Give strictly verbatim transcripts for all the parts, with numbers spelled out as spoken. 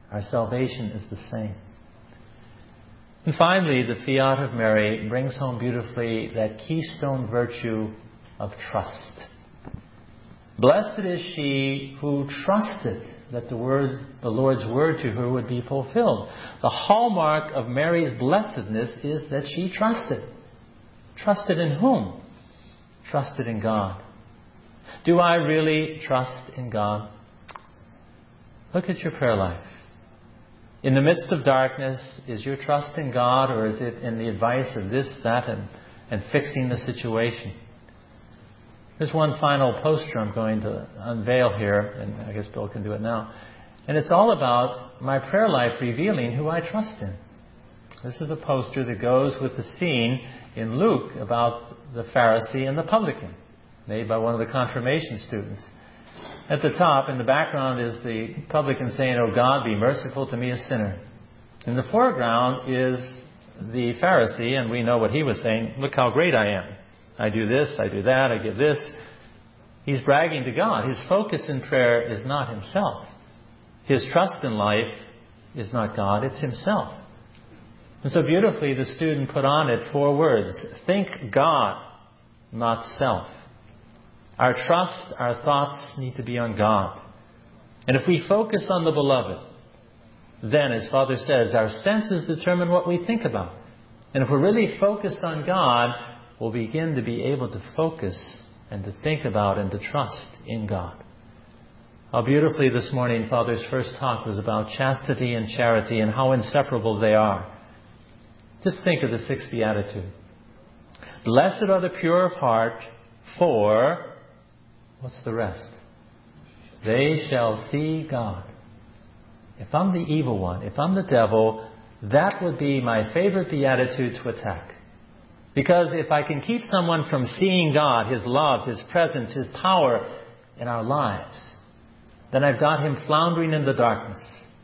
Our salvation is the same. And finally, the fiat of Mary brings home beautifully that keystone virtue of trust. Blessed is she who trusted that the word, the Lord's word to her would be fulfilled. The hallmark of Mary's blessedness is that she trusted. Trusted in whom? Trusted in God. Do I really trust in God? Look at your prayer life. In the midst of darkness, is your trust in God, or is it in the advice of this, that, and, and fixing the situation? There's one final poster I'm going to unveil here, and I guess Bill can do it now. And it's all about my prayer life revealing who I trust in. This is a poster that goes with the scene in Luke about the Pharisee and the publican, made by one of the confirmation students. At the top, in the background, is the publican saying, "Oh God, be merciful to me, a sinner." In the foreground is the Pharisee, and we know what he was saying. Look how great I am. I do this, I do that, I give this. He's bragging to God. His focus in prayer is not himself. His trust in life is not God, it's himself. And so beautifully the student put on it four words. Think God, not self. Our trust, our thoughts need to be on God. And if we focus on the beloved, then, as Father says, our senses determine what we think about. And if we're really focused on God, we'll begin to be able to focus and to think about and to trust in God. How beautifully this morning Father's first talk was about chastity and charity and how inseparable they are. Just think of the sixth beatitude. Blessed are the pure of heart, for... what's the rest? They shall see God. If I'm the evil one, if I'm the devil, that would be my favorite beatitude to attack. Because if I can keep someone from seeing God, His love, His presence, His power in our lives, then I've got him floundering in the darkness.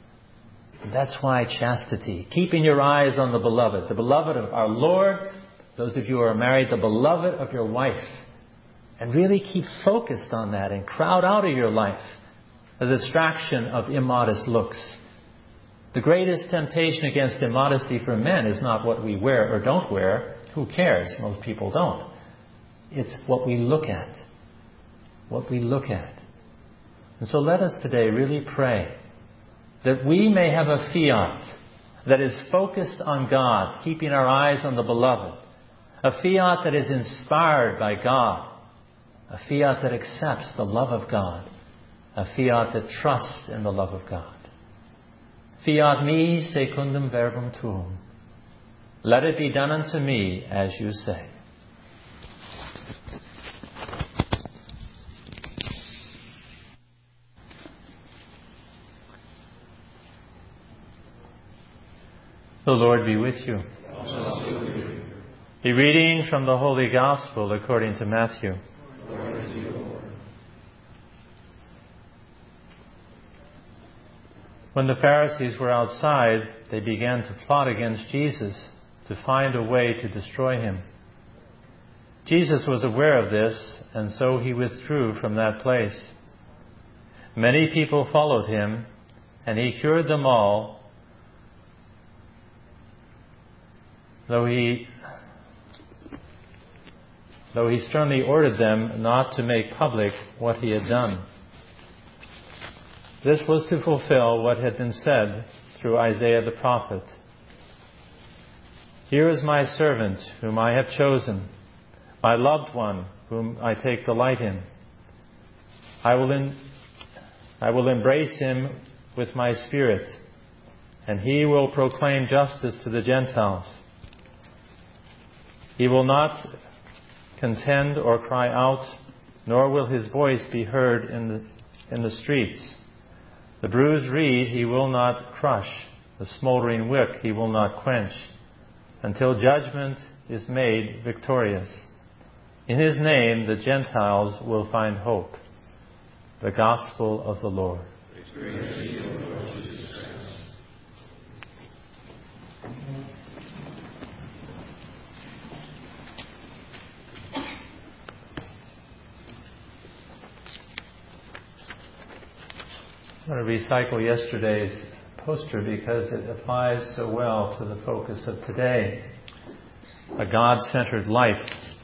And that's why chastity, keeping your eyes on the beloved, the beloved of our Lord, those of you who are married, the beloved of your wife. And really keep focused on that and crowd out of your life the distraction of immodest looks. The greatest temptation against immodesty for men is not what we wear or don't wear. Who cares? Most people don't. It's what we look at. What we look at. And so let us today really pray that we may have a fiat that is focused on God, keeping our eyes on the beloved. A fiat that is inspired by God. A fiat that accepts the love of God. A fiat that trusts in the love of God. Fiat mi secundum verbum tuum. Let it be done unto me as you say. The Lord be with you. A reading from the Holy Gospel according to Matthew. When the Pharisees were outside, they began to plot against Jesus to find a way to destroy him. Jesus was aware of this, and so he withdrew from that place. Many people followed him, and he cured them all, though he, though he sternly ordered them not to make public what he had done. This was to fulfill what had been said through Isaiah the prophet. Here is my servant whom I have chosen, my loved one whom I take delight in. I will, in, I will embrace him with my spirit, and he will proclaim justice to the Gentiles. He will not contend or cry out, nor will his voice be heard in the, in the streets. The bruised reed he will not crush, the smoldering wick he will not quench, until judgment is made victorious. In his name the Gentiles will find hope. The Gospel of the Lord. I'm going to recycle yesterday's poster because it applies so well to the focus of today, a God-centered life.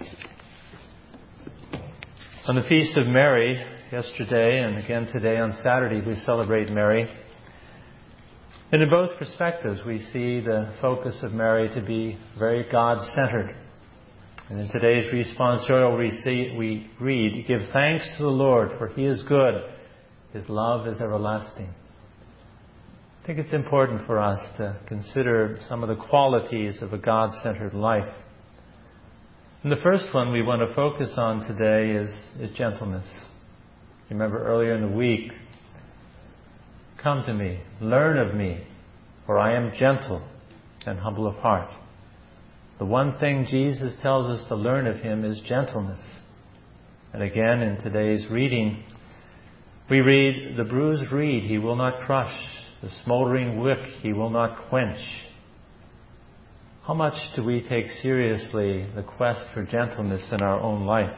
On the Feast of Mary, yesterday and again today on Saturday, we celebrate Mary. And in both perspectives, we see the focus of Mary to be very God-centered. And in today's responsorial, we, see, we read, "Give thanks to the Lord, for He is good. His love is everlasting." I think it's important for us to consider some of the qualities of a God-centered life. And the first one we want to focus on today is, is gentleness. Remember earlier in the week, "Come to me, learn of me, for I am gentle and humble of heart." The one thing Jesus tells us to learn of Him is gentleness. And again, in today's reading, we read, "The bruised reed He will not crush, the smoldering wick He will not quench." How much do we take seriously the quest for gentleness in our own life?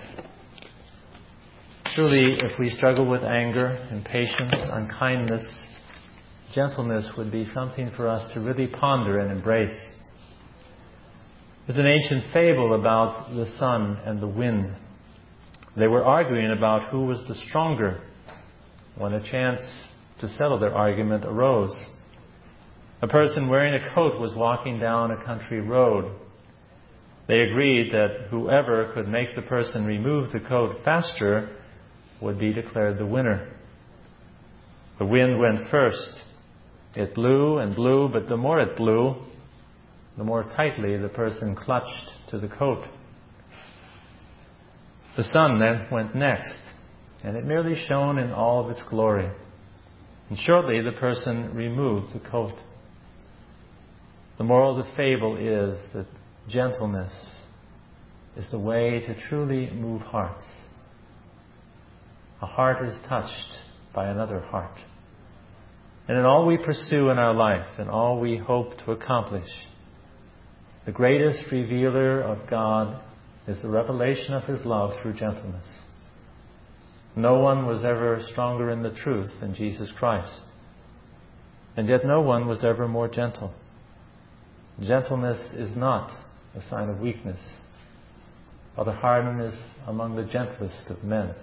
Truly, if we struggle with anger, impatience, unkindness, gentleness would be something for us to really ponder and embrace. There's an ancient fable about the sun and the wind. They were arguing about who was the stronger when a chance to settle their argument arose. A person wearing a coat was walking down a country road. They agreed that whoever could make the person remove the coat faster would be declared the winner. The wind went first. It blew and blew, but the more it blew, the more tightly the person clutched to the coat. The sun then went next, and it merely shone in all of its glory. And shortly the person removed the coat. The moral of the fable is that gentleness is the way to truly move hearts. A heart is touched by another heart. And in all we pursue in our life, and all we hope to accomplish, the greatest revealer of God is the revelation of His love through gentleness. No one was ever stronger in the truth than Jesus Christ. And yet no one was ever more gentle. Gentleness is not a sign of weakness. Father Hardon is among the gentlest of men.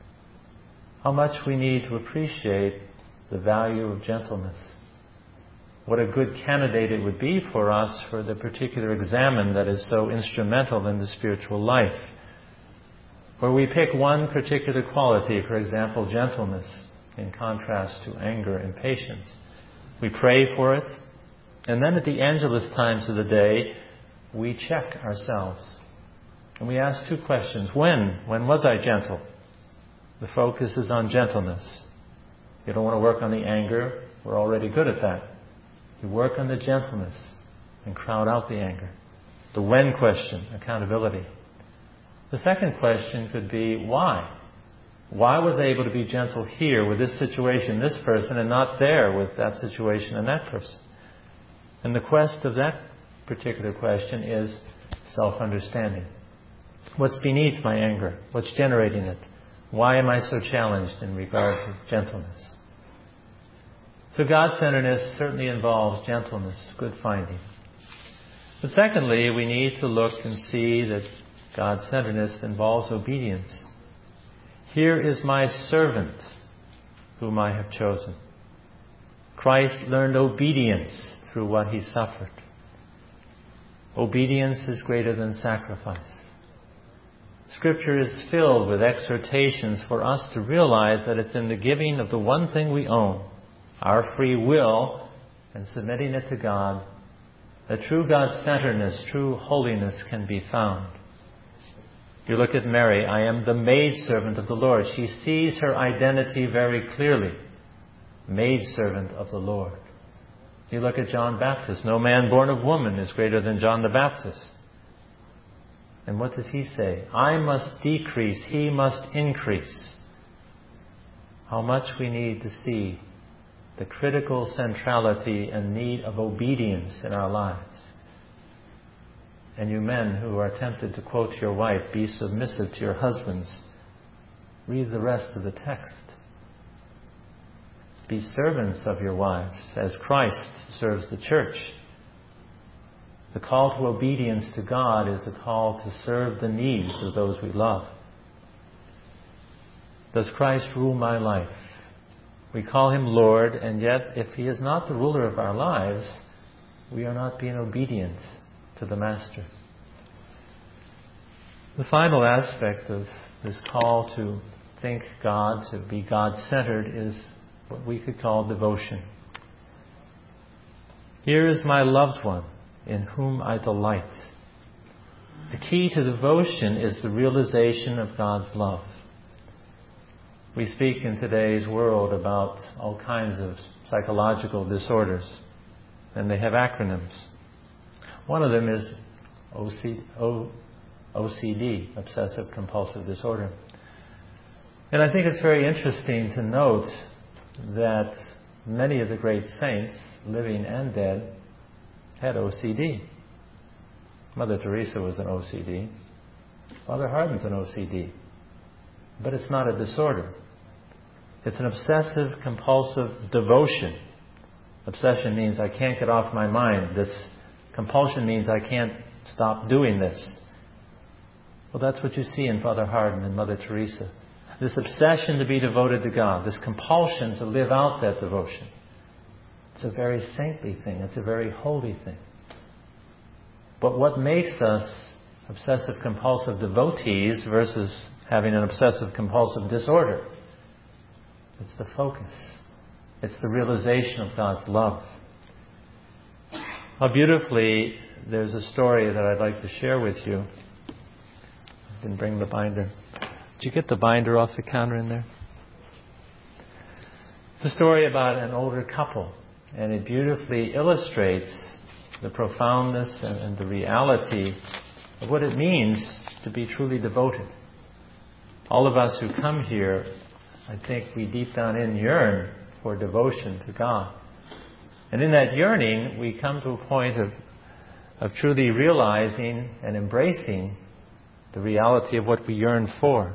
How much we need to appreciate the value of gentleness. What a good candidate it would be for us for the particular examen that is so instrumental in the spiritual life. Where we pick one particular quality, for example, gentleness, in contrast to anger and patience. We pray for it, and then at the Angelus times of the day, we check ourselves. And we ask two questions. When? When was I gentle? The focus is on gentleness. You don't want to work on the anger. We're already good at that. You work on the gentleness and crowd out the anger. The when question, accountability. The second question could be why? Why was I able to be gentle here with this situation, this person, and not there with that situation and that person? And the quest of that particular question is self-understanding. What's beneath my anger? What's generating it? Why am I so challenged in regard to gentleness? So God-centeredness certainly involves gentleness, good finding. But secondly, we need to look and see that God-centeredness involves obedience. Here is my servant, whom I have chosen. Christ learned obedience through what He suffered. Obedience is greater than sacrifice. Scripture is filled with exhortations for us to realize that it's in the giving of the one thing we own, our free will, and submitting it to God, that true God-centeredness, true holiness can be found. You look at Mary, I am the maidservant of the Lord. She sees her identity very clearly. Maidservant of the Lord. You look at John Baptist. No man born of woman is greater than John the Baptist. And what does he say? I must decrease, He must increase. How much we need to see the critical centrality and need of obedience in our lives. And you men who are tempted to quote your wife, be submissive to your husbands, read the rest of the text. be servants of your wives, as Christ serves the church. The call to obedience to God is a call to serve the needs of those we love. Does Christ rule my life? We call Him Lord, and yet if He is not the ruler of our lives, we are not being obedient to the Master. The final aspect of this call to think God, to be God-centered, is what we could call devotion. Here is my loved one, in whom I delight. The key to devotion is the realization of God's love. We speak in today's world about all kinds of psychological disorders, and they have acronyms. One of them is O C D, Obsessive Compulsive Disorder. And I think it's very interesting to note that many of the great saints, living and dead, had O C D. Mother Teresa was an O C D. Father Hardon's an O C D. But it's not a disorder. It's an obsessive compulsive devotion. Obsession means I can't get off my mind. This compulsion means I can't stop doing this. Well, that's what you see in Father Hardon and Mother Teresa. This obsession to be devoted to God, this compulsion to live out that devotion. It's a very saintly thing. It's a very holy thing. But what makes us obsessive-compulsive devotees versus having an obsessive-compulsive disorder? It's the focus. It's the realization of God's love. How beautifully, there's a story that I'd like to share with you. I didn't bring the binder. Did you get the binder off the counter in there? It's a story about an older couple, and it beautifully illustrates the profoundness and, and the reality of what it means to be truly devoted. All of us who come here, I think we deep down in yearn for devotion to God. And in that yearning, we come to a point of, of truly realizing and embracing the reality of what we yearn for.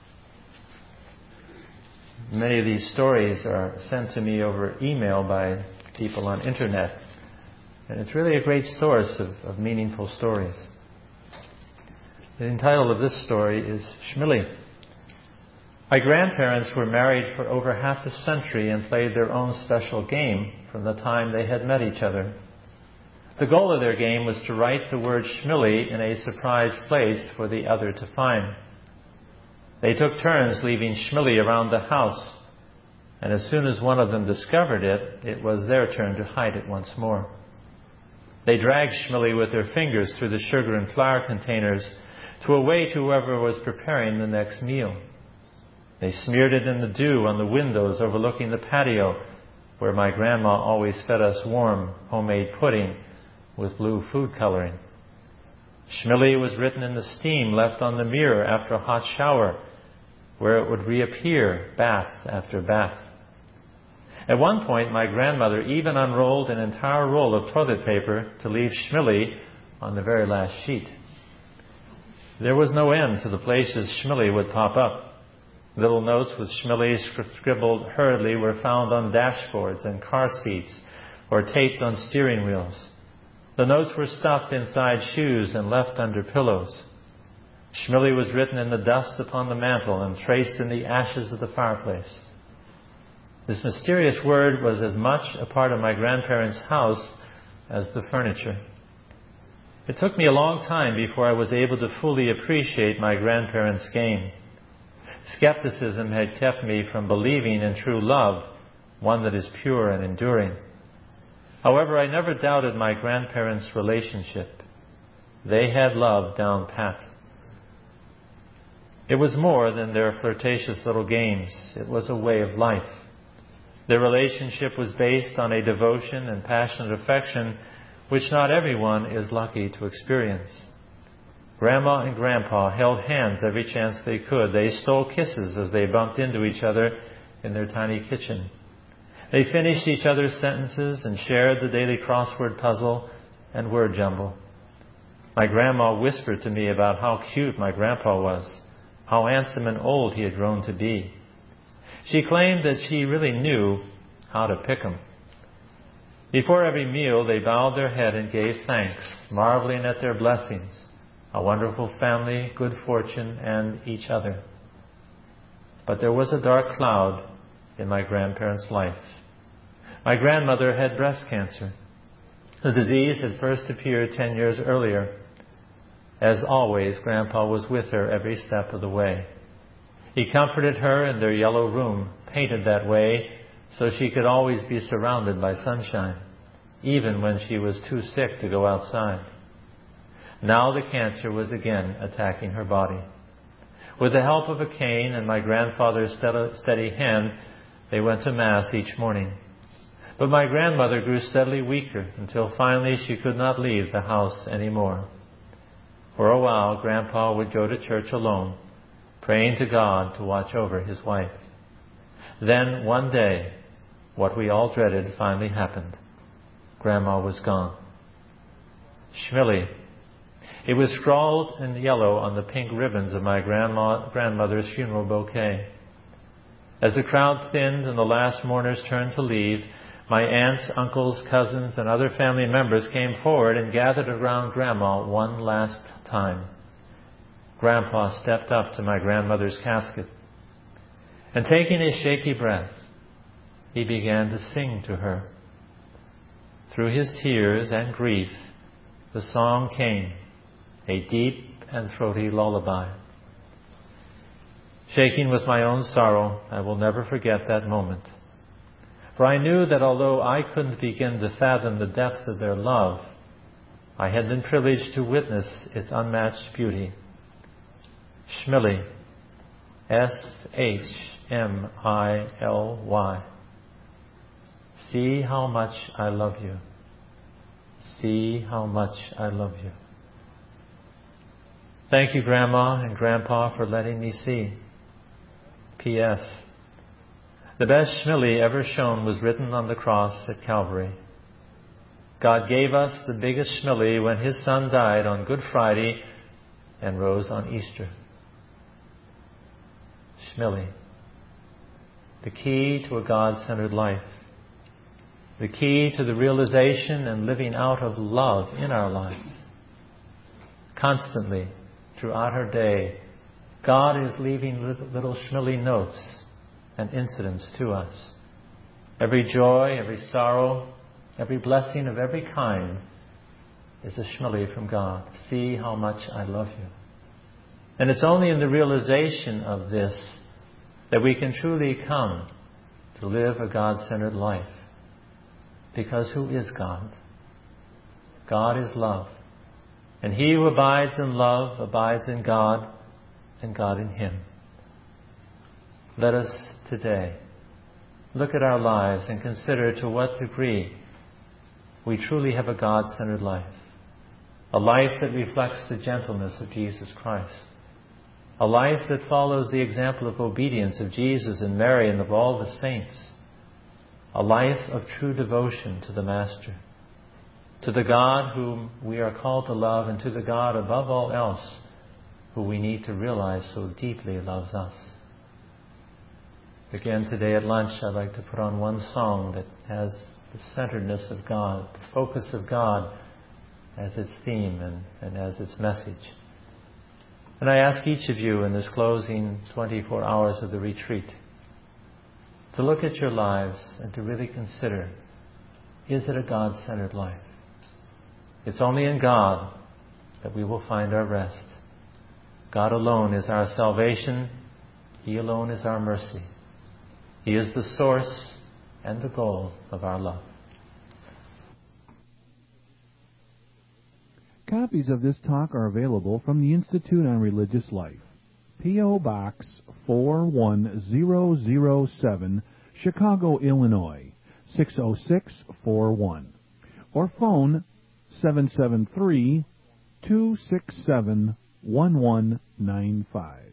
Many of these stories are sent to me over email by people on internet. And it's really a great source of, of meaningful stories. The title of this story is Shmili. My grandparents were married for over half a century and played their own special game from the time they had met each other. The goal of their game was to write the word Shmili in a surprise place for the other to find. They took turns leaving Shmili around the house, and as soon as one of them discovered it, it was their turn to hide it once more. They dragged Shmili with their fingers through the sugar and flour containers to await whoever was preparing the next meal. They smeared it in the dew on the windows overlooking the patio, where my grandma always fed us warm homemade pudding with blue food coloring. Shmili was written in the steam left on the mirror after a hot shower, where it would reappear bath after bath. At one point, my grandmother even unrolled an entire roll of toilet paper to leave Shmili on the very last sheet. There was no end to the places Shmili would pop up. Little notes with Shmili scribbled hurriedly were found on dashboards and car seats or taped on steering wheels. The notes were stuffed inside shoes and left under pillows. Shmili was written in the dust upon the mantel and traced in the ashes of the fireplace. This mysterious word was as much a part of my grandparents' house as the furniture. It took me a long time before I was able to fully appreciate my grandparents' game. Skepticism had kept me from believing in true love, one that is pure and enduring. However, I never doubted my grandparents' relationship. They had love down pat. It was more than their flirtatious little games. It was a way of life. Their relationship was based on a devotion and passionate affection which not everyone is lucky to experience. Grandma and Grandpa held hands every chance they could. They stole kisses as they bumped into each other in their tiny kitchen. They finished each other's sentences and shared the daily crossword puzzle and word jumble. My grandma whispered to me about how cute my grandpa was, how handsome and old he had grown to be. She claimed that she really knew how to pick 'em. Before every meal, they bowed their head and gave thanks, marveling at their blessings, a wonderful family, good fortune, and each other. But there was a dark cloud in my grandparents' life. My grandmother had breast cancer. The disease had first appeared ten years earlier. As always, Grandpa was with her every step of the way. He comforted her in their yellow room, painted that way so she could always be surrounded by sunshine, even when she was too sick to go outside. Now the cancer was again attacking her body. With the help of a cane and my grandfather's steady hand, they went to Mass each morning. But my grandmother grew steadily weaker until finally she could not leave the house anymore. For a while, Grandpa would go to church alone, praying to God to watch over his wife. Then, one day, what we all dreaded finally happened. Grandma was gone. Schmilly. It was scrawled in yellow on the pink ribbons of my grandma, grandmother's funeral bouquet. As the crowd thinned and the last mourners turned to leave, my aunts, uncles, cousins, and other family members came forward and gathered around Grandma one last time. Grandpa stepped up to my grandmother's casket, and taking a shaky breath, he began to sing to her. Through his tears and grief, the song came, a deep and throaty lullaby. Shaking with my own sorrow, I will never forget that moment. For I knew that although I couldn't begin to fathom the depth of their love, I had been privileged to witness its unmatched beauty. Schmilly, S H M I L Y. See how much I love you. See how much I love you. Thank you, Grandma and Grandpa, for letting me see. P S. The best Schmilly ever shown was written on the cross at Calvary. God gave us the biggest Schmilly when His Son died on Good Friday and rose on Easter. Schmilly, the key to a God-centered life, the key to the realization and living out of love in our lives. Constantly, throughout our day, God is leaving little, little Schmilly notes and incidents to us. Every joy, every sorrow, every blessing of every kind is a Schmilly from God. See how much I love you. And it's only in the realization of this that we can truly come to live a God-centered life. Because who is God? God is love. And he who abides in love abides in God, and God in him. Let us today look at our lives and consider to what degree we truly have a God-centered life. A life that reflects the gentleness of Jesus Christ. A life that follows the example of obedience of Jesus and Mary and of all the saints. A life of true devotion to the Master. To the God whom we are called to love, and to the God above all else who we need to realize so deeply loves us. Again, today at lunch, I'd like to put on one song that has the centeredness of God, the focus of God as its theme and, and as its message. And I ask each of you in this closing twenty-four hours of the retreat to look at your lives and to really consider, is it a God-centered life? It's only in God that we will find our rest. God alone is our salvation. He alone is our mercy. He is the source and the goal of our love. Copies of this talk are available from the Institute on Religious Life. P O. Box four one zero zero seven, Chicago, Illinois, six oh six four one. Or phone seven seven three, two six seven, one one nine five.